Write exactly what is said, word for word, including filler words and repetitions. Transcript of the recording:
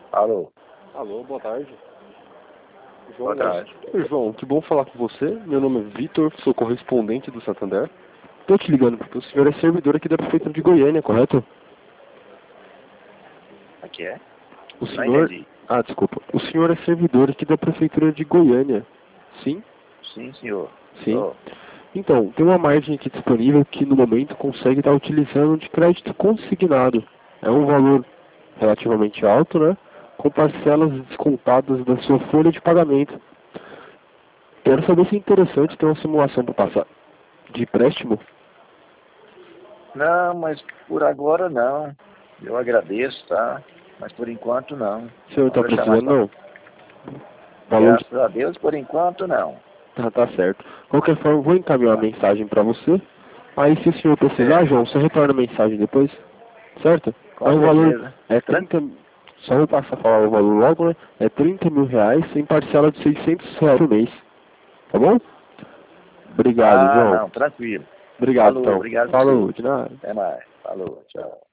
Alô? Alô, boa tarde. Boa João, tarde. Oi, João, que bom falar com você. Meu nome é Vitor, sou correspondente do Santander. Tô te ligando porque o senhor é servidor aqui da Prefeitura de Goiânia, correto? Aqui é? O Não senhor... entendi. Ah, desculpa. O senhor é servidor aqui da Prefeitura de Goiânia. Sim? Sim, senhor. Sim. Sou. Então, tem uma margem aqui disponível que no momento consegue estar utilizando de crédito consignado. É um valor relativamente alto, né? Com parcelas descontadas da sua folha de pagamento. Quero saber se é interessante ter uma simulação para passar de empréstimo. Não, mas por agora não. Eu agradeço, tá? Mas por enquanto não. O senhor está Vamos deixar mais precisando, pra... não? Valor de... Graças a Deus, por enquanto não. Tá, tá certo. De qualquer forma, eu vou encaminhar uma Tá. mensagem para você. Aí, se o senhor precisar, Certo. João, você retorna a mensagem depois. Certo? É Com um valor... certeza. É Tran- trinta... Só vou passar a falar o valor logo, né? É trinta mil reais em parcela de seiscentos reais por mês. Tá bom? Obrigado, Ah, João. não, tranquilo. Obrigado, Falou, então. obrigado a você. Falou, de nada. Até mais. Falou, tchau.